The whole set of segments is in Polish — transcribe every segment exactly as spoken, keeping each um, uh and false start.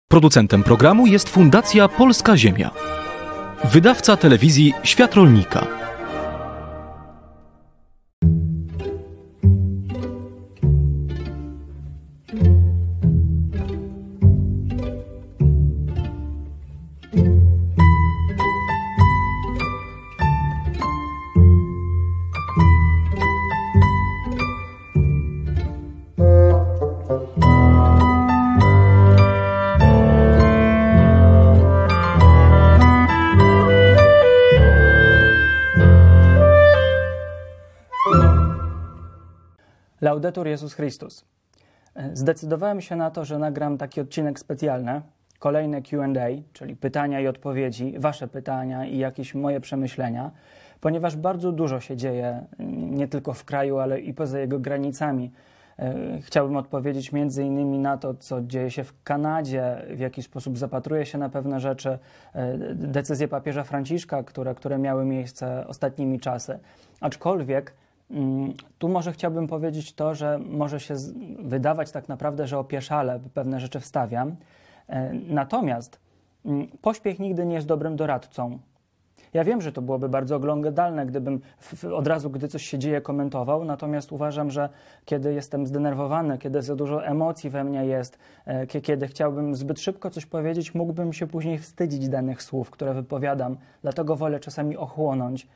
Producentem programu jest Fundacja Polska Ziemia. Wydawca telewizji Świat Rolnika. Laudetur Jezus Chrystus. Zdecydowałem się na to, że nagram taki odcinek specjalny, kolejne Q and A, czyli pytania i odpowiedzi, wasze pytania i jakieś moje przemyślenia, ponieważ bardzo dużo się dzieje nie tylko w kraju, ale i poza jego granicami. Chciałbym odpowiedzieć między innymi na to, co dzieje się w Kanadzie, w jaki sposób zapatruje się na pewne rzeczy, decyzje papieża Franciszka, które, które miały miejsce ostatnimi czasy. Aczkolwiek tu może chciałbym powiedzieć to, że może się wydawać tak naprawdę, że opieszale pewne rzeczy wstawiam. Natomiast pośpiech nigdy nie jest dobrym doradcą. Ja wiem, że to byłoby bardzo oglądalne, gdybym w, od razu, gdy coś się dzieje, komentował, natomiast uważam, że kiedy jestem zdenerwowany, kiedy za dużo emocji we mnie jest, kiedy chciałbym zbyt szybko coś powiedzieć, mógłbym się później wstydzić danych słów, które wypowiadam. Dlatego wolę czasami ochłonąć.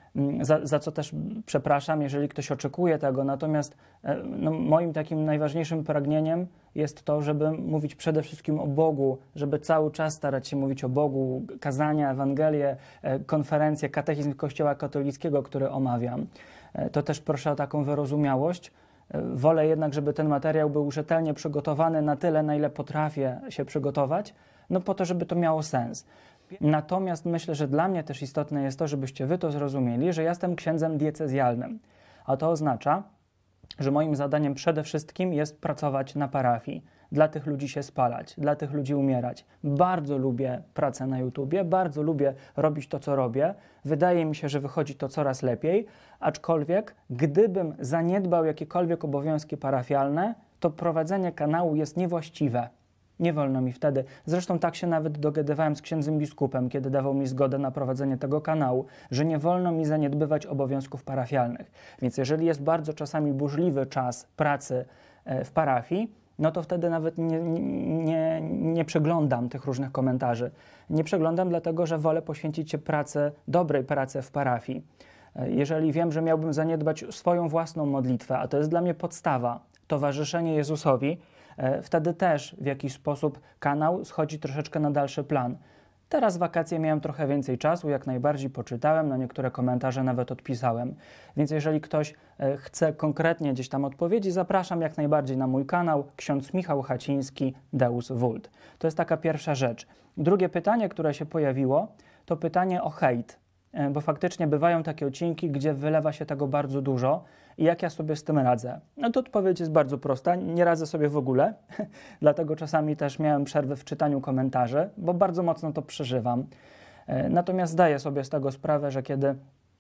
Za, za co też przepraszam, jeżeli ktoś oczekuje tego. Natomiast no, moim takim najważniejszym pragnieniem jest to, żeby mówić przede wszystkim o Bogu, żeby cały czas starać się mówić o Bogu, kazania, Ewangelię, konferencje, katechizm Kościoła katolickiego, który omawiam. To też proszę o taką wyrozumiałość. Wolę jednak, żeby ten materiał był rzetelnie przygotowany na tyle, na ile potrafię się przygotować, no po to, żeby to miało sens. Natomiast myślę, że dla mnie też istotne jest to, żebyście wy to zrozumieli, że ja jestem księdzem diecezjalnym, a to oznacza, że moim zadaniem przede wszystkim jest pracować na parafii, dla tych ludzi się spalać, dla tych ludzi umierać. Bardzo lubię pracę na YouTubie, bardzo lubię robić to, co robię. Wydaje mi się, że wychodzi to coraz lepiej, aczkolwiek gdybym zaniedbał jakiekolwiek obowiązki parafialne, to prowadzenie kanału jest niewłaściwe. Nie wolno mi wtedy. Zresztą tak się nawet dogadywałem z księdzem biskupem, kiedy dawał mi zgodę na prowadzenie tego kanału, że nie wolno mi zaniedbywać obowiązków parafialnych. Więc jeżeli jest bardzo czasami burzliwy czas pracy w parafii, no to wtedy nawet nie, nie, nie przeglądam tych różnych komentarzy. Nie przeglądam dlatego, że wolę poświęcić się pracy, dobrej pracy w parafii. Jeżeli wiem, że miałbym zaniedbać swoją własną modlitwę, a to jest dla mnie podstawa, towarzyszenie Jezusowi, wtedy też w jakiś sposób kanał schodzi troszeczkę na dalszy plan. Teraz w wakacje miałem trochę więcej czasu, jak najbardziej poczytałem, na niektóre komentarze nawet odpisałem. Więc jeżeli ktoś chce konkretnie gdzieś tam odpowiedzi, zapraszam jak najbardziej na mój kanał, ksiądz Michał Haciński, Deus Vult. To jest taka pierwsza rzecz. Drugie pytanie, które się pojawiło, to pytanie o hejt, bo faktycznie bywają takie odcinki, gdzie wylewa się tego bardzo dużo i jak ja sobie z tym radzę? No to odpowiedź jest bardzo prosta, nie radzę sobie w ogóle, dlatego czasami też miałem przerwę w czytaniu komentarzy, bo bardzo mocno to przeżywam. Natomiast zdaję sobie z tego sprawę, że kiedy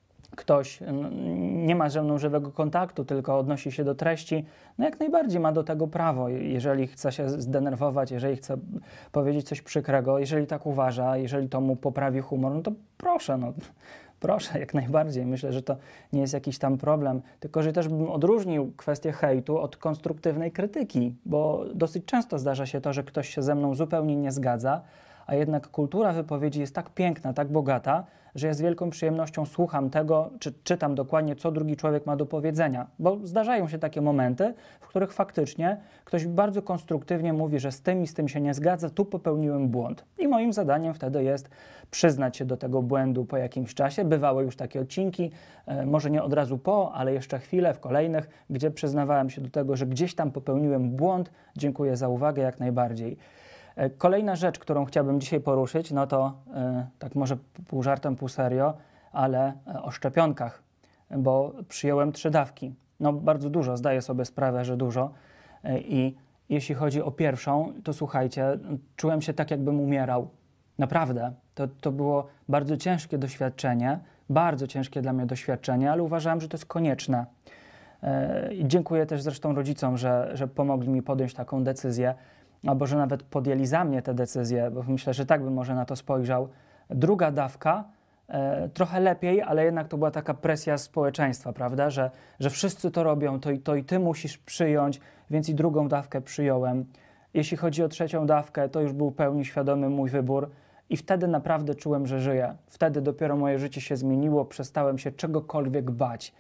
ktoś nie ma ze mną żywego kontaktu, tylko odnosi się do treści, no jak najbardziej ma do tego prawo, jeżeli chce się zdenerwować, jeżeli chce powiedzieć coś przykrego, jeżeli tak uważa, jeżeli to mu poprawi humor, no to proszę, no proszę, jak najbardziej. Myślę, że to nie jest jakiś tam problem, tylko że też bym odróżnił kwestię hejtu od konstruktywnej krytyki, bo dosyć często zdarza się to, że ktoś się ze mną zupełnie nie zgadza, a jednak kultura wypowiedzi jest tak piękna, tak bogata, że ja z wielką przyjemnością słucham tego, czy czytam dokładnie, co drugi człowiek ma do powiedzenia. Bo zdarzają się takie momenty, w których faktycznie ktoś bardzo konstruktywnie mówi, że z tym i z tym się nie zgadza, tu popełniłem błąd. I moim zadaniem wtedy jest przyznać się do tego błędu po jakimś czasie. Bywały już takie odcinki, może nie od razu po, ale jeszcze chwilę w kolejnych, gdzie przyznawałem się do tego, że gdzieś tam popełniłem błąd. Dziękuję za uwagę, jak najbardziej. Kolejna rzecz, którą chciałbym dzisiaj poruszyć, no to yy, tak może pół żartem, pół serio, ale o szczepionkach, bo przyjąłem trzy dawki. No bardzo dużo, zdaję sobie sprawę, że dużo. Yy, I jeśli chodzi o pierwszą, to słuchajcie, czułem się tak, jakbym umierał. Naprawdę. To, to było bardzo ciężkie doświadczenie, bardzo ciężkie dla mnie doświadczenie, ale uważałem, że to jest konieczne. Yy, dziękuję też zresztą rodzicom, że, że pomogli mi podjąć taką decyzję. albo że nawet podjęli za mnie te decyzje, bo myślę, że tak bym może na to spojrzał. Druga dawka, e, trochę lepiej, ale jednak to była taka presja społeczeństwa, prawda, że, że wszyscy to robią, to i, to i ty musisz przyjąć, więc i drugą dawkę przyjąłem. Jeśli chodzi o trzecią dawkę, to już był pełni świadomy mój wybór i wtedy naprawdę czułem, że żyję. Wtedy dopiero moje życie się zmieniło, przestałem się czegokolwiek bać.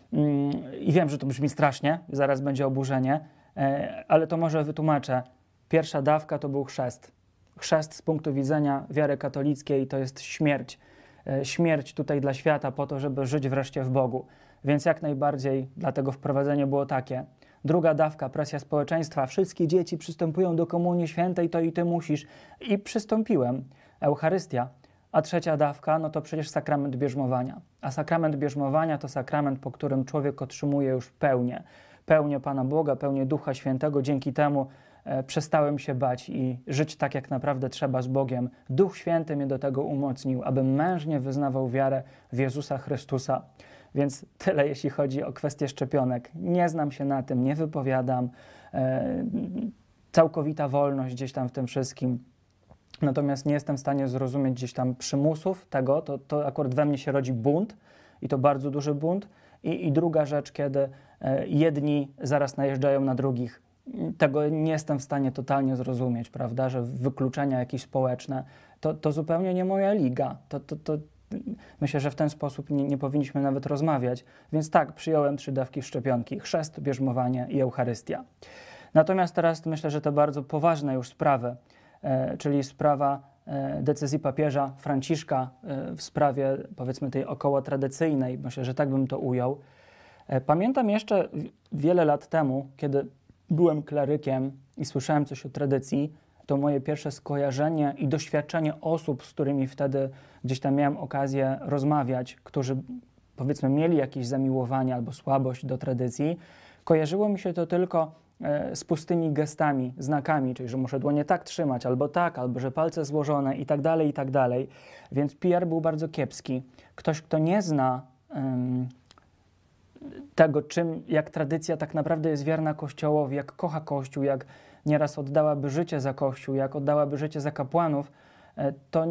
I wiem, że to brzmi strasznie, zaraz będzie oburzenie, ale to może wytłumaczę. Pierwsza dawka to był chrzest. Chrzest z punktu widzenia wiary katolickiej to jest śmierć. Śmierć tutaj dla świata po to, żeby żyć wreszcie w Bogu. Więc jak najbardziej, dlatego wprowadzenie było takie. Druga dawka, presja społeczeństwa. Wszystkie dzieci przystępują do Komunii Świętej, to i ty musisz. I przystąpiłem. Eucharystia. A trzecia dawka, no to przecież sakrament bierzmowania. A sakrament bierzmowania to sakrament, po którym człowiek otrzymuje już pełnię. Pełnię Pana Boga, pełnię Ducha Świętego. Dzięki temu e, przestałem się bać i żyć tak, jak naprawdę trzeba z Bogiem. Duch Święty mnie do tego umocnił, abym mężnie wyznawał wiarę w Jezusa Chrystusa. Więc tyle, jeśli chodzi o kwestię szczepionek. Nie znam się na tym, nie wypowiadam. E, całkowita wolność gdzieś tam w tym wszystkim. Natomiast nie jestem w stanie zrozumieć gdzieś tam przymusów tego, to, to akurat we mnie się rodzi bunt i to bardzo duży bunt. I, i druga rzecz, kiedy e, jedni zaraz najeżdżają na drugich. Tego nie jestem w stanie totalnie zrozumieć, prawda, że wykluczenia jakieś społeczne, to, to zupełnie nie moja liga. To, to, to, myślę, że w ten sposób nie, nie powinniśmy nawet rozmawiać. Więc tak, przyjąłem trzy dawki szczepionki, chrzest, bierzmowanie i Eucharystia. Natomiast teraz myślę, że to bardzo poważne już sprawy, e, czyli sprawa e, decyzji papieża Franciszka e, w sprawie, powiedzmy, tej około tradycyjnej. Myślę, że tak bym to ujął. E, pamiętam jeszcze wiele lat temu, kiedy byłem klerykiem i słyszałem coś o tradycji, to moje pierwsze skojarzenie i doświadczenie osób, z którymi wtedy gdzieś tam miałem okazję rozmawiać, którzy, powiedzmy, mieli jakieś zamiłowanie albo słabość do tradycji, kojarzyło mi się to tylko e, z pustymi gestami, znakami, czyli że muszę dłonie tak trzymać, albo tak, albo że palce złożone i tak dalej, i tak dalej. Więc P R był bardzo kiepski. Ktoś, kto nie zna um, tego, czym, jak tradycja tak naprawdę jest wierna Kościołowi, jak kocha Kościół, jak nieraz oddałaby życie za Kościół, jak oddałaby życie za kapłanów, to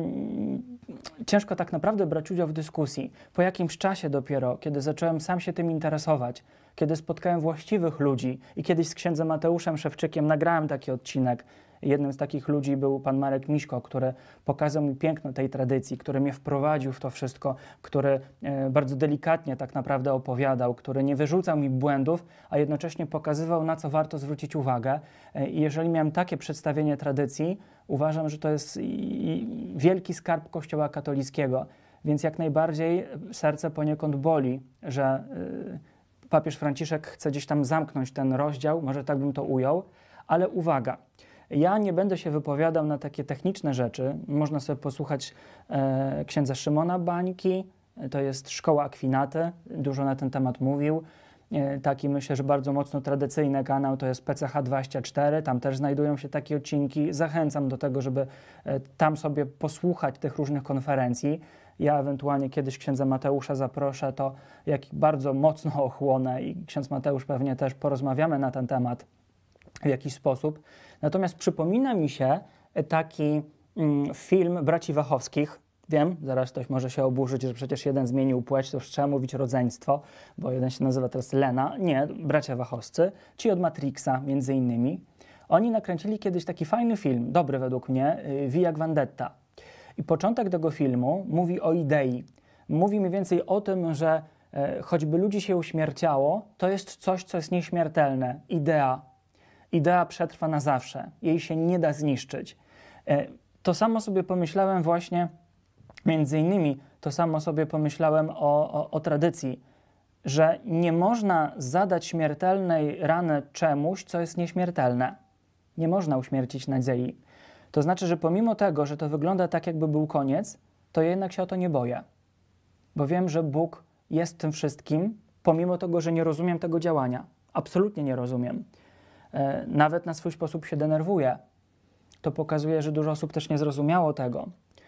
ciężko tak naprawdę brać udział w dyskusji. Po jakimś czasie dopiero, kiedy zacząłem sam się tym interesować, kiedy spotkałem właściwych ludzi i kiedyś z księdzem Mateuszem Szewczykiem nagrałem taki odcinek. Jednym z takich ludzi był pan Marek Miśko, który pokazał mi piękno tej tradycji, który mnie wprowadził w to wszystko, który bardzo delikatnie tak naprawdę opowiadał, który nie wyrzucał mi błędów, a jednocześnie pokazywał, na co warto zwrócić uwagę. I jeżeli miałem takie przedstawienie tradycji, uważam, że to jest wielki skarb Kościoła katolickiego. Więc jak najbardziej serce poniekąd boli, że papież Franciszek chce gdzieś tam zamknąć ten rozdział, może tak bym to ujął, ale uwaga, ja nie będę się wypowiadał na takie techniczne rzeczy. Można sobie posłuchać e, księdza Szymona Bańki, to jest Szkoła Akwinaty, dużo na ten temat mówił. E, taki, myślę, że bardzo mocno tradycyjny kanał to jest P C H dwadzieścia cztery, tam też znajdują się takie odcinki. Zachęcam do tego, żeby e, tam sobie posłuchać tych różnych konferencji. Ja ewentualnie kiedyś księdza Mateusza zaproszę, to jak bardzo mocno ochłonę i ksiądz Mateusz pewnie też porozmawiamy na ten temat w jakiś sposób. Natomiast przypomina mi się taki mm, film braci Wachowskich. Wiem, zaraz ktoś może się oburzyć, że przecież jeden zmienił płeć, to już trzeba mówić rodzeństwo, bo jeden się nazywa teraz Lena. Nie, bracia Wachowscy, ci od Matrixa między innymi. Oni nakręcili kiedyś taki fajny film, dobry według mnie, Via jak Vendetta. I początek tego filmu mówi o idei. Mówi mniej więcej o tym, że e, choćby ludzi się uśmierciało, to jest coś, co jest nieśmiertelne. Idea. Idea przetrwa na zawsze. Jej się nie da zniszczyć. E, to samo sobie pomyślałem właśnie, między innymi, to samo sobie pomyślałem o, o, o tradycji, że nie można zadać śmiertelnej rany czemuś, co jest nieśmiertelne. Nie można uśmiercić nadziei. To znaczy, że pomimo tego, że to wygląda tak, jakby był koniec, to ja jednak się o to nie boję. Bo wiem, że Bóg jest w tym wszystkim, pomimo tego, że nie rozumiem tego działania. Absolutnie nie rozumiem. E, nawet na swój sposób się denerwuję. To pokazuje, że dużo osób też nie zrozumiało tego.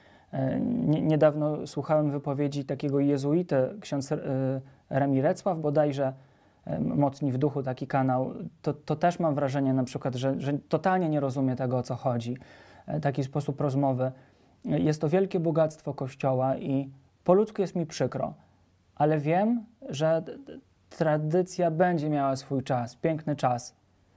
E, nie, niedawno słuchałem wypowiedzi takiego jezuity, ksiądz e, Remi Recław bodajże, Mocni w duchu, taki kanał, to, to też mam wrażenie na przykład, że, że totalnie nie rozumie tego, o co chodzi. Taki sposób rozmowy. Jest to wielkie bogactwo Kościoła i po ludzku jest mi przykro, ale wiem, że tradycja będzie miała swój czas, piękny czas.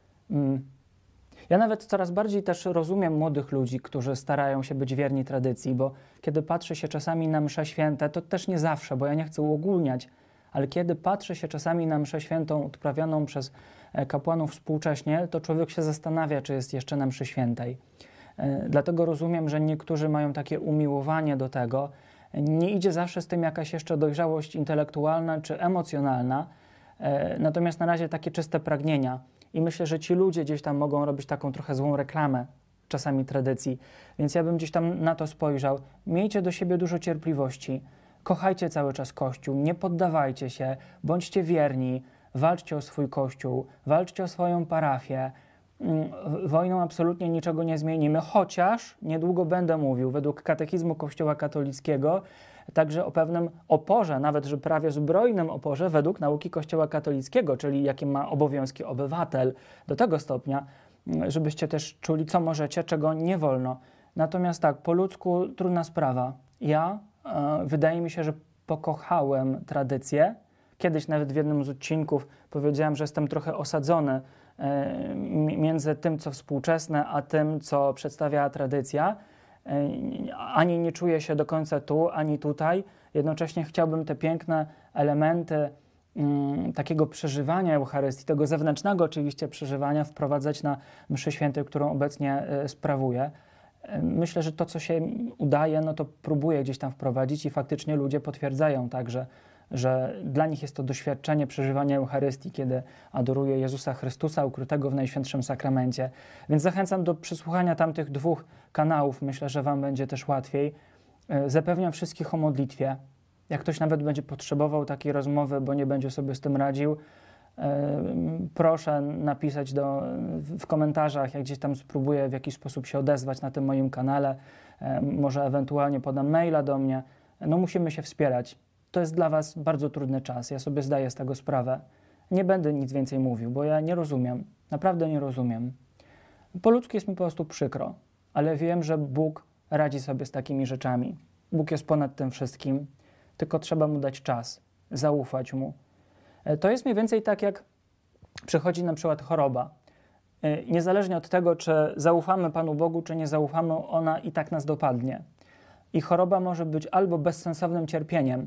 Ja nawet coraz bardziej też rozumiem młodych ludzi, którzy starają się być wierni tradycji, bo kiedy patrzy się czasami na msze święte, to też nie zawsze, bo ja nie chcę uogólniać, ale kiedy patrzy się czasami na mszę świętą odprawianą przez kapłanów współcześnie, to człowiek się zastanawia, czy jest jeszcze na mszy świętej. Dlatego rozumiem, że niektórzy mają takie umiłowanie do tego. Nie idzie zawsze z tym jakaś jeszcze dojrzałość intelektualna czy emocjonalna, natomiast na razie takie czyste pragnienia. I myślę, że ci ludzie gdzieś tam mogą robić taką trochę złą reklamę czasami tradycji. Więc ja bym gdzieś tam na to spojrzał. Miejcie do siebie dużo cierpliwości. Kochajcie cały czas Kościół, nie poddawajcie się, bądźcie wierni, walczcie o swój Kościół, walczcie o swoją parafię. Wojną absolutnie niczego nie zmienimy, chociaż niedługo będę mówił według katechizmu Kościoła katolickiego także o pewnym oporze, nawet że prawie zbrojnym oporze według nauki Kościoła katolickiego, czyli jakie ma obowiązki obywatel, do tego stopnia, żebyście też czuli, co możecie, czego nie wolno. Natomiast tak, po ludzku trudna sprawa. Ja, e, wydaje mi się, że pokochałem tradycję. Kiedyś nawet w jednym z odcinków powiedziałem, że jestem trochę osadzony e, między tym, co współczesne, a tym, co przedstawiała tradycja. E, ani nie czuję się do końca tu, ani tutaj. Jednocześnie chciałbym te piękne elementy mm, takiego przeżywania Eucharystii, tego zewnętrznego oczywiście przeżywania, wprowadzać na mszy świętej, którą obecnie e, sprawuję. Myślę, że to, co się udaje, no to próbuję gdzieś tam wprowadzić i faktycznie ludzie potwierdzają także, że dla nich jest to doświadczenie przeżywania Eucharystii, kiedy adoruje Jezusa Chrystusa ukrytego w Najświętszym Sakramencie. Więc zachęcam do przesłuchania tamtych dwóch kanałów. Myślę, że wam będzie też łatwiej. Zapewniam wszystkich o modlitwie. Jak ktoś nawet będzie potrzebował takiej rozmowy, bo nie będzie sobie z tym radził, proszę napisać do, w komentarzach, jak gdzieś tam spróbuję w jakiś sposób się odezwać na tym moim kanale, może ewentualnie podam maila do mnie. No musimy się wspierać. To jest dla was bardzo trudny czas, ja sobie zdaję z tego sprawę. Nie będę nic więcej mówił, bo ja nie rozumiem, naprawdę nie rozumiem. Po ludzku jest mi po prostu przykro, ale wiem, że Bóg radzi sobie z takimi rzeczami. Bóg jest ponad tym wszystkim, tylko trzeba Mu dać czas, zaufać Mu. To jest mniej więcej tak, jak przychodzi na przykład choroba. Niezależnie od tego, czy zaufamy Panu Bogu, czy nie zaufamy, ona i tak nas dopadnie. I choroba może być albo bezsensownym cierpieniem,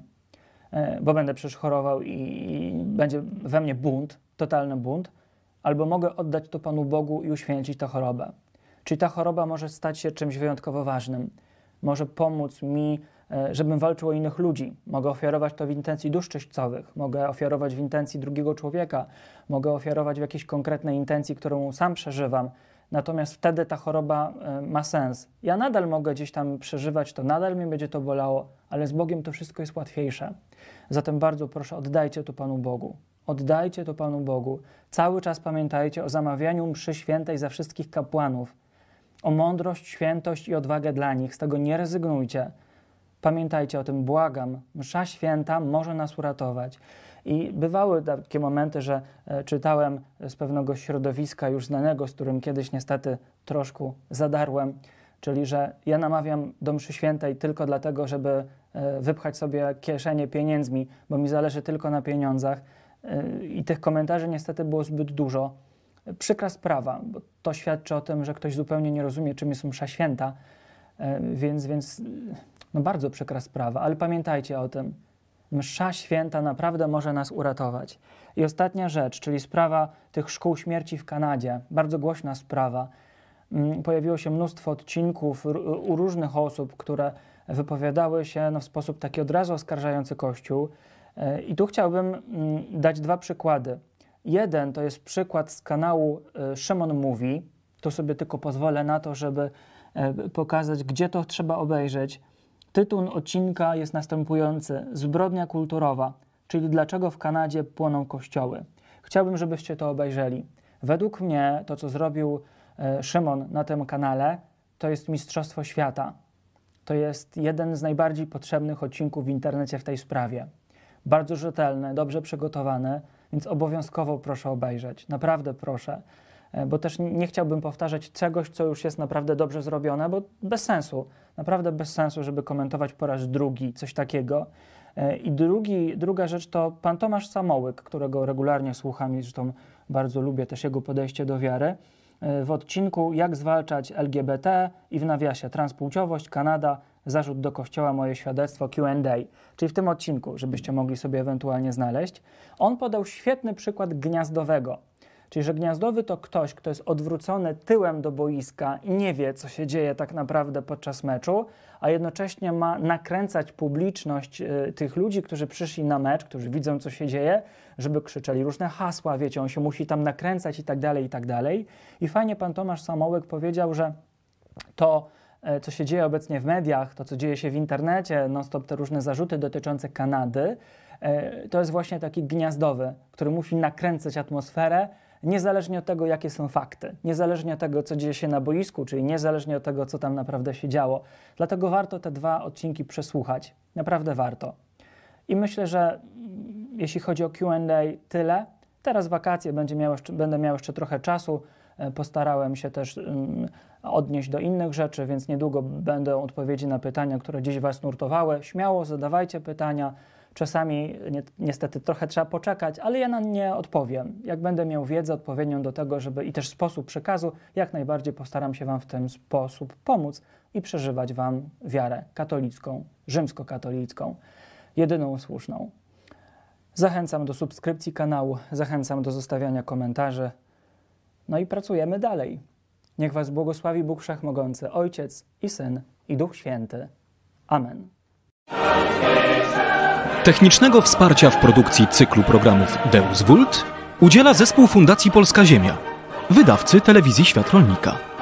bo będę przecież chorował i będzie we mnie bunt, totalny bunt, albo mogę oddać to Panu Bogu i uświęcić tę chorobę. Czyli ta choroba może stać się czymś wyjątkowo ważnym. Może pomóc mi, żebym walczył o innych ludzi. Mogę ofiarować to w intencji dusz czyśćcowych, mogę ofiarować w intencji drugiego człowieka, mogę ofiarować w jakiejś konkretnej intencji, którą sam przeżywam. Natomiast wtedy ta choroba ma sens. Ja nadal mogę gdzieś tam przeżywać to, nadal mnie będzie to bolało, ale z Bogiem to wszystko jest łatwiejsze. Zatem bardzo proszę, oddajcie to Panu Bogu. Oddajcie to Panu Bogu. Cały czas pamiętajcie o zamawianiu mszy świętej za wszystkich kapłanów. O mądrość, świętość i odwagę dla nich. Z tego nie rezygnujcie. Pamiętajcie o tym, błagam. Msza święta może nas uratować. I bywały takie momenty, że e, czytałem z pewnego środowiska już znanego, z którym kiedyś niestety troszkę zadarłem, czyli że ja namawiam do mszy świętej tylko dlatego, żeby e, wypchać sobie kieszenie pieniędzmi, bo mi zależy tylko na pieniądzach. E, I tych komentarzy niestety było zbyt dużo. Przykra sprawa, bo to świadczy o tym, że ktoś zupełnie nie rozumie, czym jest msza święta, e, więc, więc no bardzo przykra sprawa, ale pamiętajcie o tym. Msza święta naprawdę może nas uratować. I ostatnia rzecz, czyli sprawa tych szkół śmierci w Kanadzie. Bardzo głośna sprawa. Pojawiło się mnóstwo odcinków u różnych osób, które wypowiadały się no, w sposób taki od razu oskarżający Kościół. I tu chciałbym dać dwa przykłady. Jeden to jest przykład z kanału Szymon Mówi. Tu sobie tylko pozwolę na to, żeby pokazać, gdzie to trzeba obejrzeć. Tytuł odcinka jest następujący: Zbrodnia kulturowa, czyli dlaczego w Kanadzie płoną kościoły. Chciałbym, żebyście to obejrzeli. Według mnie to, co zrobił e, Szymon na tym kanale, to jest mistrzostwo świata. To jest jeden z najbardziej potrzebnych odcinków w internecie w tej sprawie. Bardzo rzetelny, dobrze przygotowany. więc obowiązkowo proszę obejrzeć. Naprawdę proszę. Bo też nie chciałbym powtarzać czegoś, co już jest naprawdę dobrze zrobione, bo bez sensu. Naprawdę bez sensu, żeby komentować po raz drugi coś takiego. I drugi, druga rzecz to pan Tomasz Samołyk, którego regularnie słucham i zresztą bardzo lubię też jego podejście do wiary. W odcinku Jak zwalczać L G B T i w nawiasie transpłciowość, Kanada, zarzut do Kościoła, moje świadectwo, Q and A. Czyli w tym odcinku, żebyście mogli sobie ewentualnie znaleźć. On podał świetny przykład gniazdowego. Czyli, że gniazdowy to ktoś, kto jest odwrócony tyłem do boiska i nie wie, co się dzieje tak naprawdę podczas meczu, a jednocześnie ma nakręcać publiczność y, tych ludzi, którzy przyszli na mecz, którzy widzą, co się dzieje, żeby krzyczeli różne hasła, wiecie, on się musi tam nakręcać i tak dalej, i tak dalej. I fajnie pan Tomasz Samołyk powiedział, że to, y, co się dzieje obecnie w mediach, to, co dzieje się w internecie, non-stop te różne zarzuty dotyczące Kanady, y, to jest właśnie taki gniazdowy, który musi nakręcać atmosferę, niezależnie od tego, jakie są fakty, niezależnie od tego, co dzieje się na boisku, czyli niezależnie od tego, co tam naprawdę się działo. Dlatego warto te dwa odcinki przesłuchać. Naprawdę warto. I myślę, że jeśli chodzi o Q and A, tyle. Teraz wakacje, będzie miał jeszcze, będę miał jeszcze trochę czasu. Postarałem się też um, odnieść do innych rzeczy, więc niedługo będą odpowiedzi na pytania, które dziś Was nurtowały. Śmiało zadawajcie pytania. Czasami ni niestety trochę trzeba poczekać, ale ja na nie odpowiem. Jak będę miał wiedzę odpowiednią do tego, żeby i też sposób przekazu, jak najbardziej postaram się Wam w ten sposób pomóc i przeżywać Wam wiarę katolicką, rzymskokatolicką, jedyną słuszną. Zachęcam do subskrypcji kanału, zachęcam do zostawiania komentarzy. No i pracujemy dalej. Niech Was błogosławi Bóg Wszechmogący, Ojciec i Syn i Duch Święty. Amen. Technicznego wsparcia w produkcji cyklu programów Deus Vult udziela zespół Fundacji Polska Ziemia, wydawcy telewizji Świat Rolnika.